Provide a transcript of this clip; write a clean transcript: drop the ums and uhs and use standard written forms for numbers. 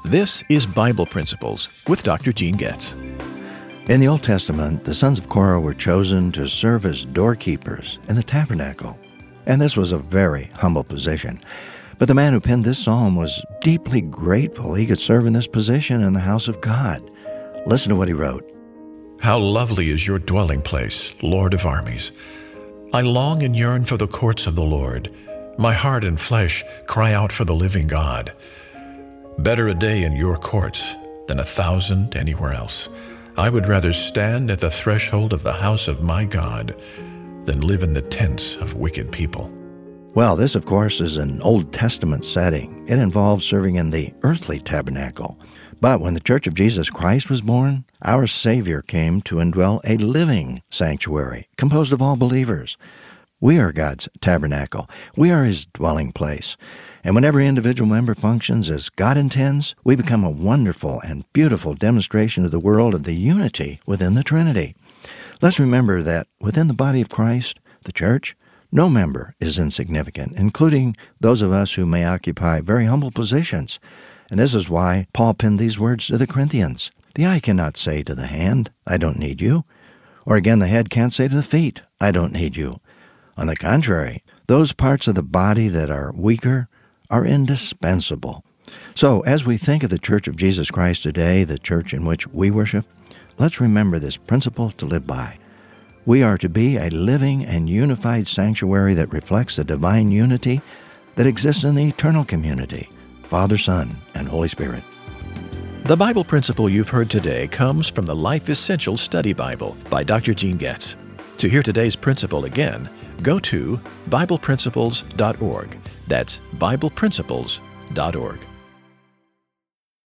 This is Bible Principles with Dr. Gene Getz. In the Old Testament, the sons of Korah were chosen to serve as doorkeepers in the tabernacle, and this was a very humble position. But the man who penned this psalm was deeply grateful he could serve in this position in the house of God. Listen to what he wrote. How lovely is your dwelling place, Lord of armies. I long and yearn for the courts of the Lord. My heart and flesh cry out for the living God. Better a day in your courts than 1,000 anywhere else. I would rather stand at the threshold of the house of my God than live in the tents of wicked people. Well, this, of course, is an Old Testament setting. It involves serving in the earthly tabernacle. But when the Church of Jesus Christ was born, our Savior came to indwell a living sanctuary composed of all believers. We are God's tabernacle. We are His dwelling place. And when every individual member functions as God intends, we become a wonderful and beautiful demonstration to the world of the unity within the Trinity. Let's remember that within the body of Christ, the church, no member is insignificant, including those of us who may occupy very humble positions. And this is why Paul penned these words to the Corinthians. The eye cannot say to the hand, I don't need you. Or again, the head can't say to the feet, I don't need you. On the contrary, those parts of the body that are weaker are indispensable. So, as we think of the Church of Jesus Christ today, the church in which we worship, let's remember this principle to live by. We are to be a living and unified sanctuary that reflects the divine unity that exists in the eternal community, Father, Son, and Holy Spirit. The Bible principle you've heard today comes from the Life Essentials Study Bible by Dr. Gene Getz. To hear today's principle again, go to BiblePrinciples.org. That's BiblePrinciples.org.